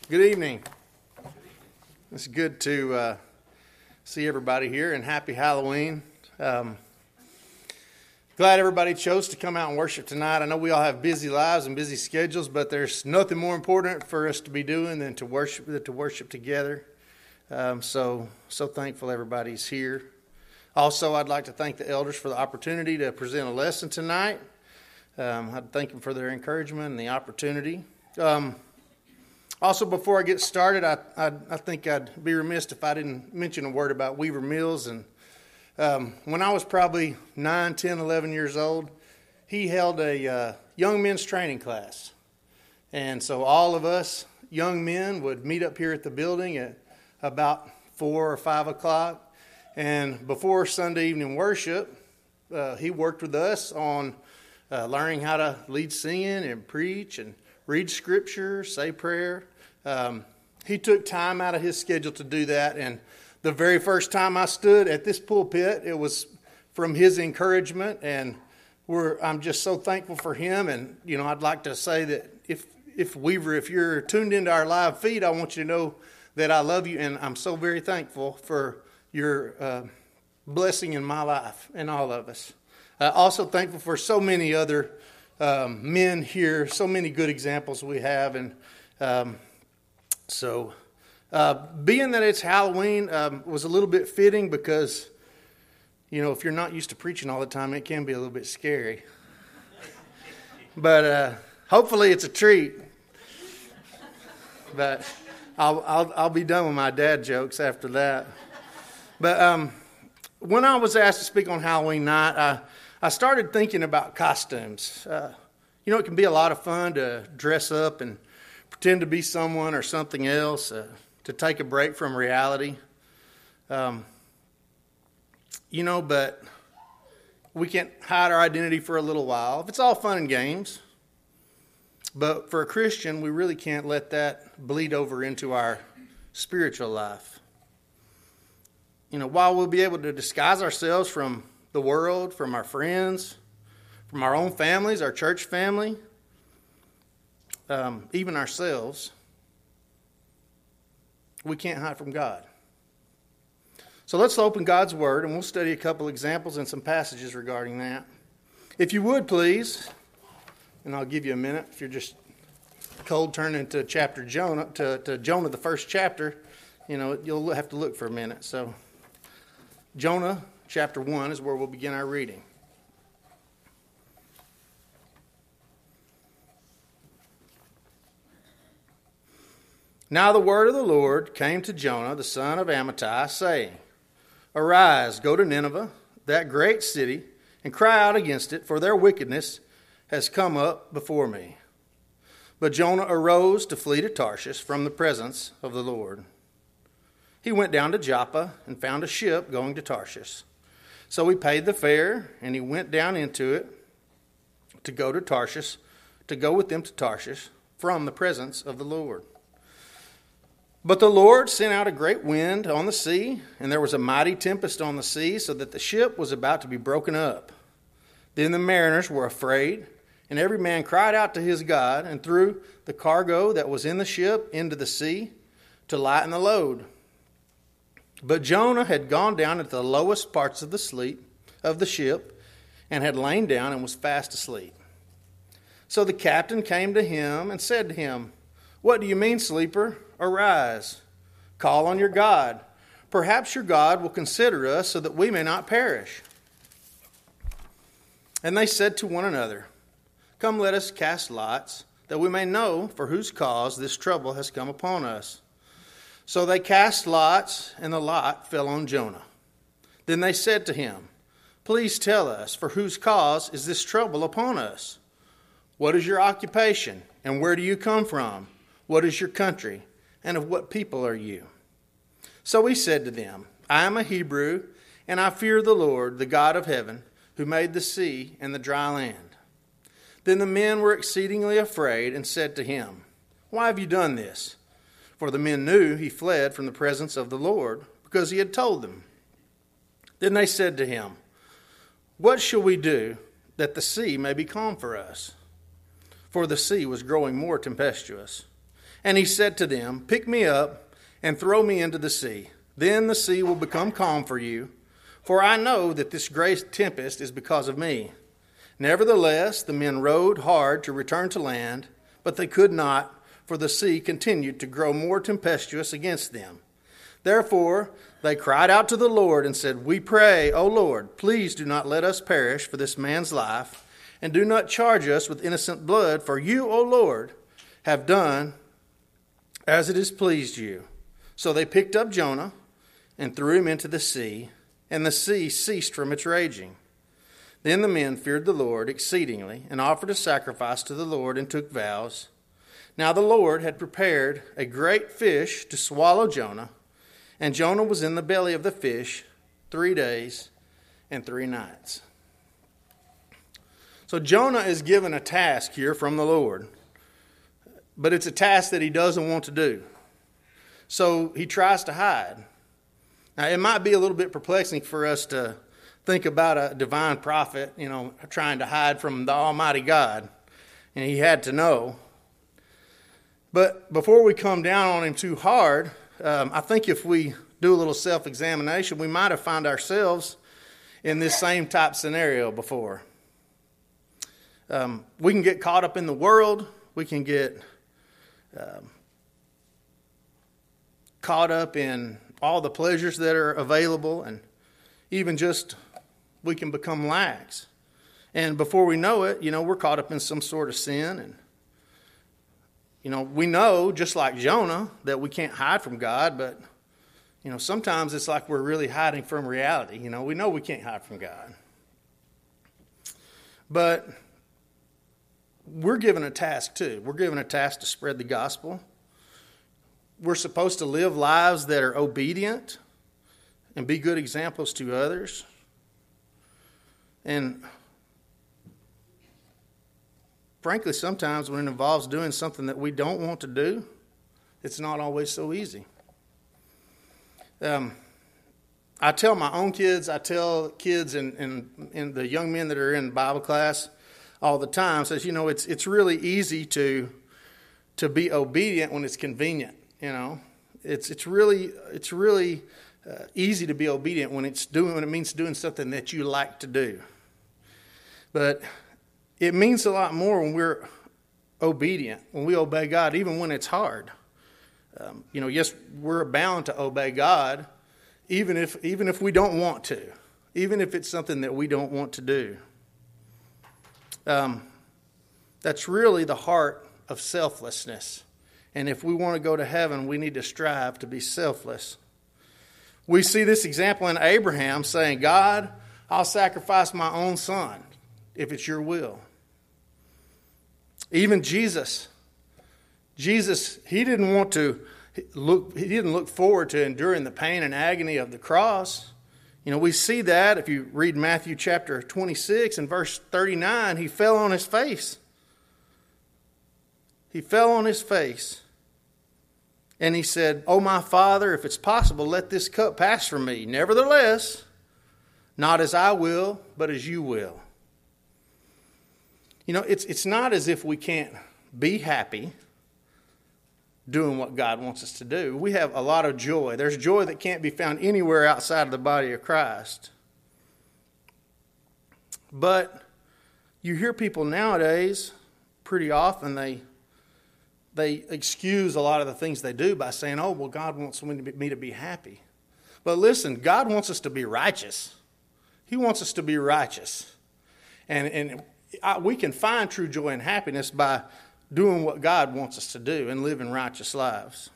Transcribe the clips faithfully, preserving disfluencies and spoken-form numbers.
Good evening. It's good to uh, see everybody here, and happy Halloween. Um, glad everybody chose to come out and worship tonight. I know we all have busy lives and busy schedules, but there's nothing more important for us to be doing than to worship than to worship together. Um, so, so thankful everybody's here. Also, I'd like to thank the elders for the opportunity to present a lesson tonight. Um, I'd thank them for their encouragement and the opportunity. Um, Also, before I get started, I, I I think I'd be remiss if I didn't mention a word about Weaver Mills. And um, when I was probably nine, ten, eleven years old, he held a uh, young men's training class. And so all of us young men would meet up here at the building at about four or five o'clock. And before Sunday evening worship, uh, he worked with us on uh, learning how to lead singing and preach and read scripture, say prayer. Um, he took time out of his schedule to do that. And the very first time I stood at this pulpit, it was from his encouragement. And we're, I'm just so thankful for him. And, you know, I'd like to say that if, if Weaver, if you're tuned into our live feed, I want you to know that I love you. And I'm so very thankful for your uh, blessing in my life and all of us. Uh, also thankful for so many other Um, men here, so many good examples we have. And um, so uh, being that it's Halloween um, was a little bit fitting because, you know, if you're not used to preaching all the time, it can be a little bit scary. But uh, hopefully it's a treat. But I'll, I'll, I'll be done with my dad jokes after that. But um, when I was asked to speak on Halloween night, I I started thinking about costumes. Uh, you know, it can be a lot of fun to dress up and pretend to be someone or something else, uh, to take a break from reality. Um, you know, but we can't hide our identity for a little while. It's all fun and games. But for a Christian, we really can't let that bleed over into our spiritual life. You know, while we'll be able to disguise ourselves from the world, from our friends, from our own families, our church family, um, even ourselves, we can't hide from God. So let's open God's Word, and we'll study a couple examples and some passages regarding that. If you would, please, and I'll give you a minute. If you're just cold, turn into chapter Jonah, to, to Jonah, the first chapter, you know, you'll have to look for a minute. So, Jonah chapter one is where we'll begin our reading. Now the word of the Lord came to Jonah, the son of Amittai, saying, Arise, go to Nineveh, that great city, and cry out against it, for their wickedness has come up before me. But Jonah arose to flee to Tarshish from the presence of the Lord. He went down to Joppa and found a ship going to Tarshish. So he paid the fare, and he went down into it to go to Tarshish, to go with them to Tarshish from the presence of the Lord. But the Lord sent out a great wind on the sea, and there was a mighty tempest on the sea, so that the ship was about to be broken up. Then the mariners were afraid, and every man cried out to his God, and threw the cargo that was in the ship into the sea to lighten the load. But Jonah had gone down at the lowest parts of the sleep of the ship, and had lain down and was fast asleep. So the captain came to him and said to him, What do you mean, sleeper? Arise, call on your God. Perhaps your God will consider us so that we may not perish. And they said to one another, Come, let us cast lots, that we may know for whose cause this trouble has come upon us. So they cast lots, and the lot fell on Jonah. Then they said to him, Please tell us, for whose cause is this trouble upon us? What is your occupation, and where do you come from? What is your country, and of what people are you? So he said to them, I am a Hebrew, and I fear the Lord, the God of heaven, who made the sea and the dry land. Then the men were exceedingly afraid, and said to him, Why have you done this? For the men knew he fled from the presence of the Lord, because he had told them. Then they said to him, What shall we do that the sea may be calm for us? For the sea was growing more tempestuous. And he said to them, "Pick me up and throw me into the sea. Then the sea will become calm for you, for I know that this great tempest is because of me." Nevertheless, the men rowed hard to return to land, but they could not, for the sea continued to grow more tempestuous against them. Therefore, they cried out to the Lord and said, "We pray, O Lord, please do not let us perish for this man's life, and do not charge us with innocent blood, for you, O Lord, have done as it has pleased you." So they picked up Jonah and threw him into the sea, and the sea ceased from its raging. Then the men feared the Lord exceedingly, and offered a sacrifice to the Lord, and took vows. Now the Lord had prepared a great fish to swallow Jonah, and Jonah was in the belly of the fish three days and three nights. So Jonah is given a task here from the Lord, but it's a task that he doesn't want to do. So he tries to hide. Now, it might be a little bit perplexing for us to think about a divine prophet, you know, trying to hide from the Almighty God, and he had to know. But before we come down on him too hard, um, I think if we do a little self-examination, we might have found ourselves in this same type scenario before. Um, we can get caught up in the world. We can get um, caught up in all the pleasures that are available, and even just we can become lax. And before we know it, you know, we're caught up in some sort of sin. And, you know, we know, just like Jonah, that we can't hide from God, but, you know, sometimes it's like we're really hiding from reality. You know, we know we can't hide from God. But we're given a task too. We're given a task to spread the gospel. We're supposed to live lives that are obedient and be good examples to others. And frankly, sometimes when it involves doing something that we don't want to do, it's not always so easy. Um, I tell my own kids, I tell kids and, and, and the young men that are in Bible class all the time, says, you know, it's it's really easy to to be obedient when it's convenient. You know, it's it's really it's really uh, easy to be obedient when it's doing when it means doing something that you like to do. But it means a lot more when we're obedient, when we obey God, even when it's hard. Um, you know, yes, we're bound to obey God, even if even if we don't want to, even if it's something that we don't want to do. Um, that's really the heart of selflessness. And if we want to go to heaven, we need to strive to be selfless. We see this example in Abraham saying, "God, I'll sacrifice my own son if it's your will." Even Jesus, Jesus, he didn't want to look, he didn't look forward to enduring the pain and agony of the cross. You know, we see that if you read Matthew chapter twenty-six and verse thirty-nine, he fell on his face. He fell on his face. And he said, "Oh, my Father, if it's possible, let this cup pass from me. Nevertheless, not as I will, but as you will." You know, it's it's not as if we can't be happy doing what God wants us to do. We have a lot of joy. There's joy that can't be found anywhere outside of the body of Christ. But you hear people nowadays, pretty often, they they excuse a lot of the things they do by saying, "Oh, well, God wants me to be, me to be happy." But listen, God wants us to be righteous. He wants us to be righteous. And, and I, we can find true joy and happiness by doing what God wants us to do and living righteous lives.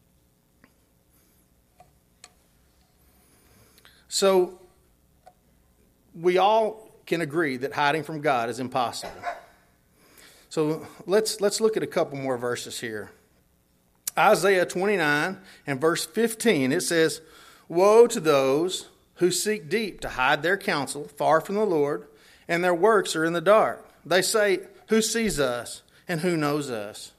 So we all can agree that hiding from God is impossible. So let's let's look at a couple more verses here. Isaiah twenty-nine and verse fifteen, it says, "Woe to those who seek deep to hide their counsel far from the Lord, and their works are in the dark. They say, 'Who sees us, and who knows us?'"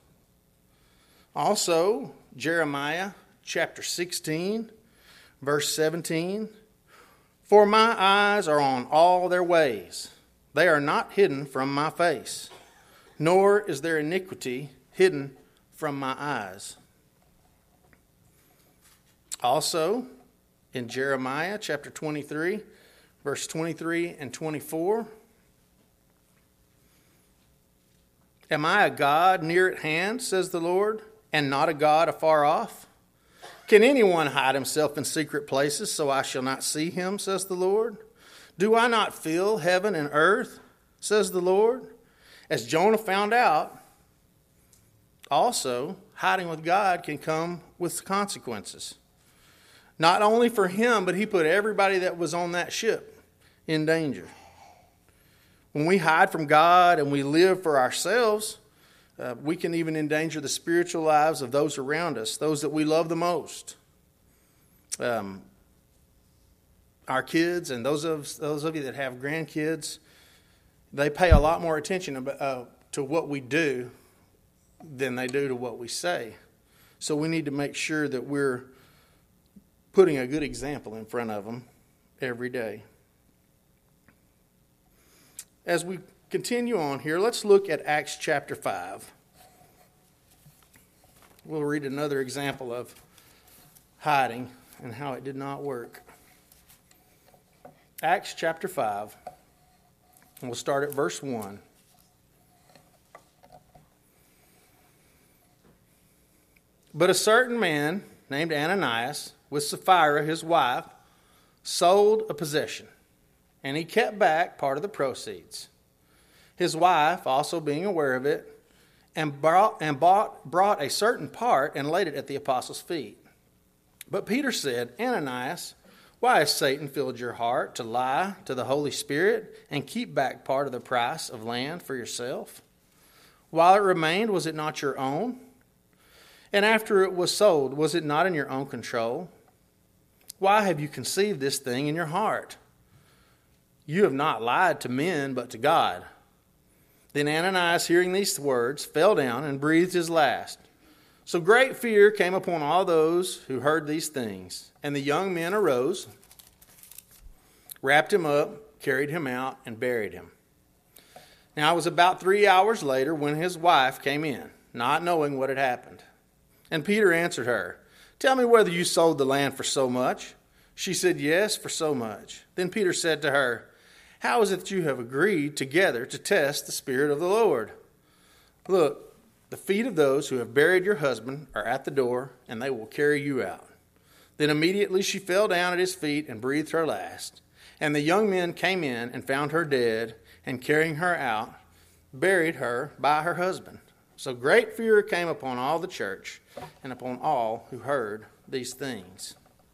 Also, Jeremiah chapter sixteen, verse seventeen, "For my eyes are on all their ways. They are not hidden from my face, nor is their iniquity hidden from my eyes. Also, in Jeremiah chapter twenty-three, verse twenty-three and twenty-four, am I a God near at hand, says the Lord, and not a God afar off? Can anyone hide himself in secret places so I shall not see him, says the Lord? Do I not fill heaven and earth, says the Lord? As Jonah found out, also, hiding with God can come with consequences. Not only for him, but he put everybody that was on that ship in danger. When we hide from God and we live for ourselves, uh, we can even endanger the spiritual lives of those around us, those that we love the most. Um, our kids and those of those of you that have grandkids, they pay a lot more attention about, uh, to what we do than they do to what we say. So we need to make sure that we're putting a good example in front of them every day. As we continue on here, let's look at Acts chapter five. We'll read another example of hiding and how it did not work. Acts chapter five, and we'll start at verse one. But a certain man named Ananias, with Sapphira his wife, sold a possession, and he kept back part of the proceeds. His wife, also being aware of it, and brought and bought brought a certain part and laid it at the apostles' feet. But Peter said, Ananias, why has Satan filled your heart to lie to the Holy Spirit and keep back part of the price of land for yourself? While it remained, was it not your own? And after it was sold, was it not in your own control? Why have you conceived this thing in your heart? You have not lied to men, but to God. Then Ananias, hearing these words, fell down and breathed his last. So great fear came upon all those who heard these things. And the young men arose, wrapped him up, carried him out, and buried him. Now it was about three hours later when his wife came in, not knowing what had happened. And Peter answered her, Tell me whether you sold the land for so much. She said, Yes, for so much. Then Peter said to her, How is it that you have agreed together to test the Spirit of the Lord? Look, the feet of those who have buried your husband are at the door, and they will carry you out. Then immediately she fell down at his feet and breathed her last. And the young men came in and found her dead, and carrying her out, buried her by her husband. So great fear came upon all the church and upon all who heard these things.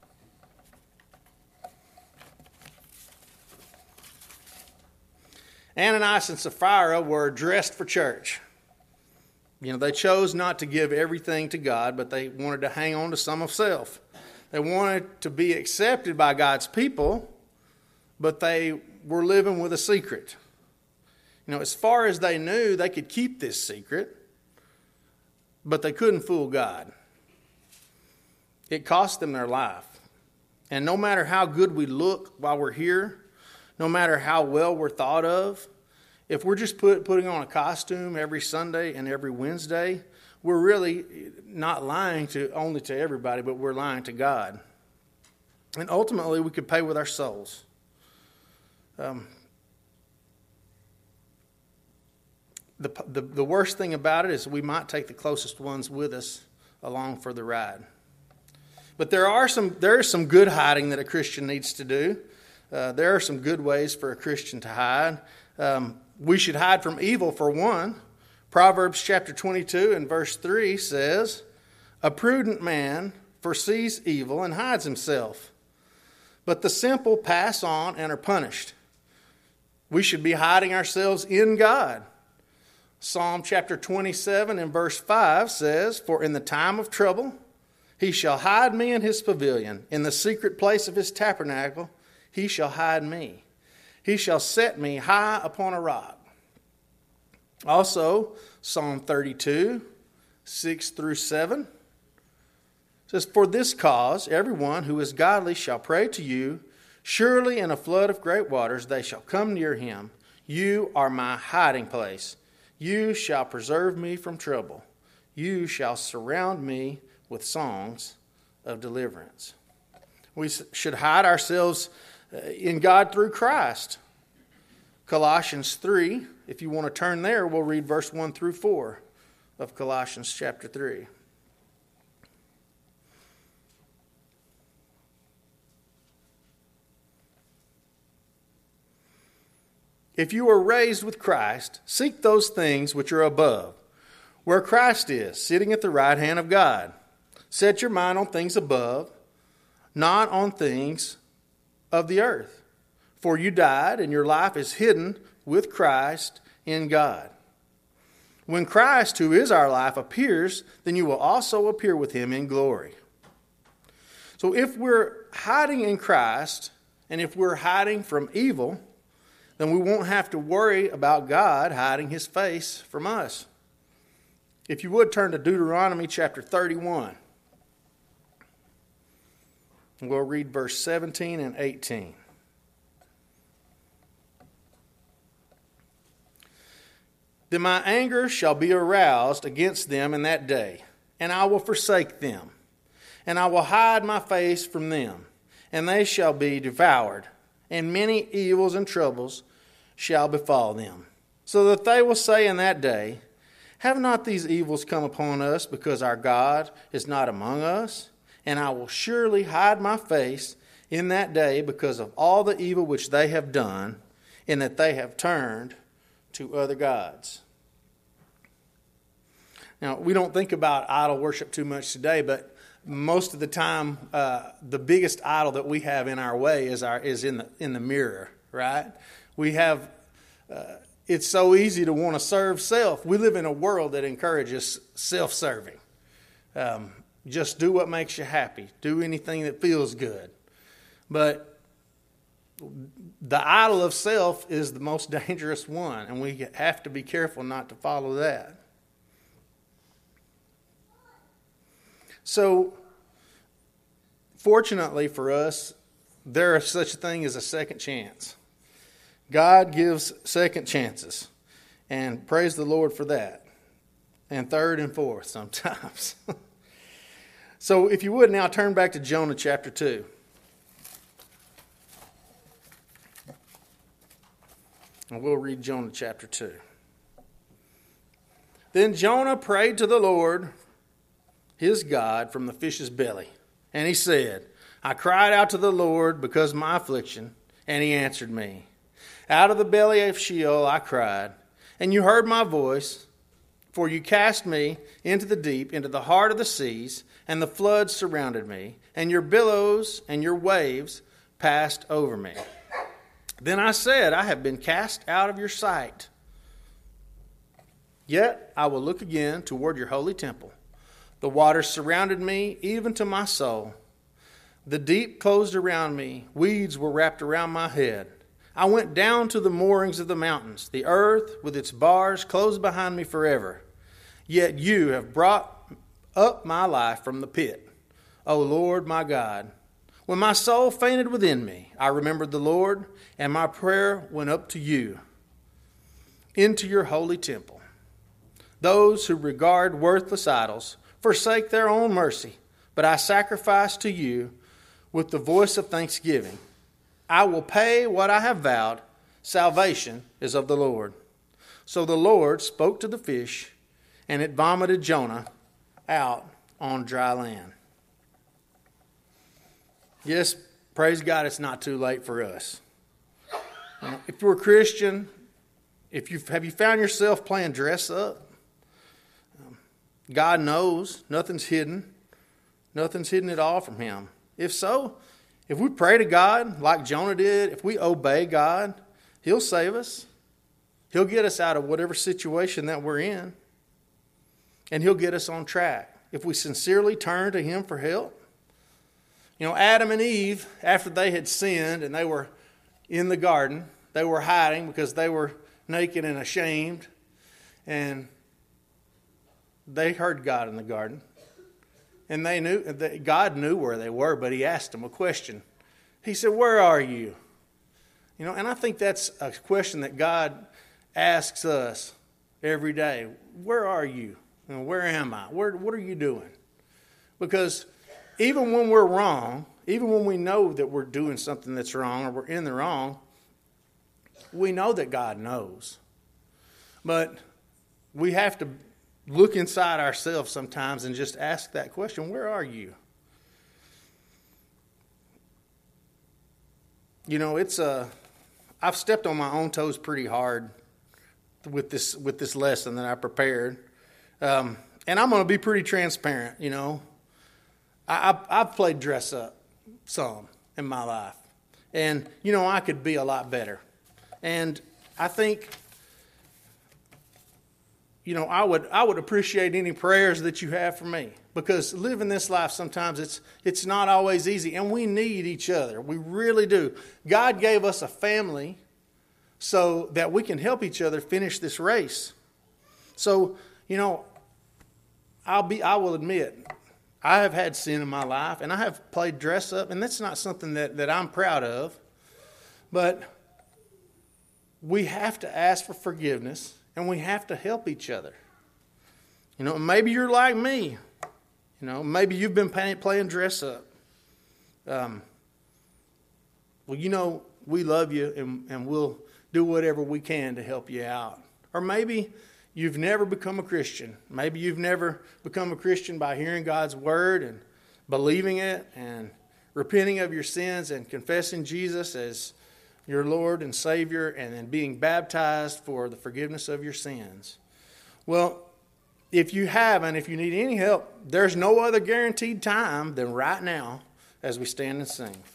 Ananias and Sapphira were dressed for church. You know, they chose not to give everything to God, but they wanted to hang on to some of self. They wanted to be accepted by God's people, but they were living with a secret. You know, as far as they knew, they could keep this secret, but they couldn't fool God. It cost them their life. And no matter how good we look while we're here, no matter how well we're thought of, if we're just put, putting on a costume every Sunday and every Wednesday, we're really not lying to only to everybody, but we're lying to God. And ultimately, we could pay with our souls. Um, the, the the worst thing about it is we might take the closest ones with us along for the ride. But there are some there is some good hiding that a Christian needs to do. Uh, there are some good ways for a Christian to hide. Um, we should hide from evil, for one. Proverbs chapter twenty-two and verse three says, A prudent man foresees evil and hides himself, but the simple pass on and are punished. We should be hiding ourselves in God. Psalm chapter twenty-seven and verse five says, For in the time of trouble he shall hide me in his pavilion. In the secret place of his tabernacle he shall hide me. He shall set me high upon a rock. Also, Psalm thirty-two, six through seven says, For this cause everyone who is godly shall pray to you. Surely in a flood of great waters they shall come near him. You are my hiding place. You shall preserve me from trouble. you shall surround me with songs of deliverance. We should hide ourselves in God through Christ. Colossians three, if you want to turn there, we'll read verse one through four of Colossians chapter three. If you are raised with Christ, seek those things which are above, where Christ is, sitting at the right hand of God. Set your mind on things above, not on things of the earth. For you died, and your life is hidden with Christ in God. When Christ, who is our life, appears, then you will also appear with him in glory. So if we're hiding in Christ, and if we're hiding from evil, then we won't have to worry about God hiding his face from us. If you would, turn to Deuteronomy chapter thirty-one. And we'll read verse seventeen and eighteen. Then my anger shall be aroused against them in that day, and I will forsake them, and I will hide my face from them, and they shall be devoured, and many evils and troubles shall befall them, so that they will say in that day, have not these evils come upon us because our God is not among us? And I will surely hide my face in that day because of all the evil which they have done, in that they have turned to other gods. Now, we don't think about idol worship too much today, but most of the time, uh, the biggest idol that we have in our way is our is in the in the mirror, right? We have. Uh, it's so easy to want to serve self. We live in a world that encourages self-serving. Um, just do what makes you happy. Do anything that feels good. But the idol of self is the most dangerous one, and we have to be careful not to follow that. So, fortunately for us, there is such a thing as a second chance. God gives second chances, and praise the Lord for that. And third and fourth sometimes. So if you would now turn back to Jonah chapter two. And we'll read Jonah chapter two. Then Jonah prayed to the Lord, his God, from the fish's belly. And he said, I cried out to the Lord because of my affliction, and he answered me. Out of the belly of Sheol I cried, and you heard my voice, for you cast me into the deep, into the heart of the seas, and the floods surrounded me, and your billows and your waves passed over me. Then I said, I have been cast out of your sight. Yet I will look again toward your holy temple. The waters surrounded me, even to my soul. The deep closed around me. Weeds were wrapped around my head. I went down to the moorings of the mountains. The earth with its bars closed behind me forever. Yet you have brought up my life from the pit, O Lord my God. When my soul fainted within me, I remembered the Lord, and my prayer went up to you, into your holy temple. Those who regard worthless idols forsake their own mercy, but I sacrifice to you with the voice of thanksgiving. I will pay what I have vowed. Salvation is of the Lord. So the Lord spoke to the fish, and it vomited Jonah out on dry land. Yes, praise God, it's not too late for us. If you're a Christian, if you have you found yourself playing dress up, God knows nothing's hidden. Nothing's hidden at all from him. If so, if we pray to God like Jonah did, if we obey God, he'll save us. He'll get us out of whatever situation that we're in. And he'll get us on track if we sincerely turn to him for help. You know, Adam and Eve, after they had sinned and they were in the garden, they were hiding because they were naked and ashamed. And they heard God in the garden. And they knew that God knew where they were, but he asked them a question. He said, where are you? You know, and I think that's a question that God asks us every day. Where are you? You know, where am I? Where, what are you doing? Because even when we're wrong, even when we know that we're doing something that's wrong or we're in the wrong, we know that God knows. But we have to look inside ourselves sometimes and just ask that question, where are you? You know, it's a, I've stepped on my own toes pretty hard with this with this lesson that I prepared. Um, and I'm going to be pretty transparent, you know. I, I've, I've played dress up some in my life. And, you know, I could be a lot better. And I think, you know, I would I would appreciate any prayers that you have for me. Because living this life sometimes it's it's not always easy. And we need each other. We really do. God gave us a family so that we can help each other finish this race. So, you know, I'll be I will admit, I have had sin in my life, and I have played dress up, and that's not something that, that I'm proud of. But we have to ask for forgiveness, and we have to help each other. You know, maybe you're like me. You know, maybe you've been playing, playing dress up. Um, well, you know, we love you, and, and we'll do whatever we can to help you out. Or maybe you've never become a Christian. Maybe you've never become a Christian by hearing God's word and believing it and repenting of your sins and confessing Jesus as your Lord and Savior and then being baptized for the forgiveness of your sins. Well, if you haven't, if you need any help, there's no other guaranteed time than right now as we stand and sing.